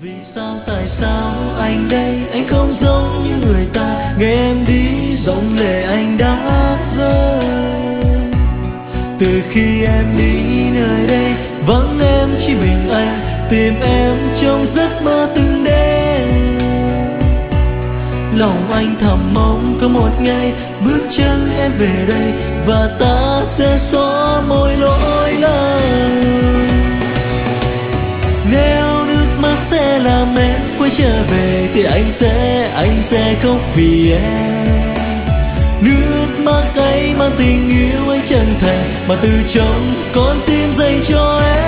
Vì sao tại sao anh đây, anh không giống như người ta. Nghe em đi dòng lệ anh đã rơi. Từ khi em đi nơi đây, vắng em chỉ mình anh, tìm em trong giấc mơ từng đêm. Lòng anh thầm mong có một ngày bước chân em về đây, và ta sẽ xóa môi lỗi lầm. Nếu nước mắt sẽ làm em quay trở về, thì anh sẽ khóc vì em. Nước mắt ấy mang tình yêu anh chân thành, mà từ trong con tim dành cho em.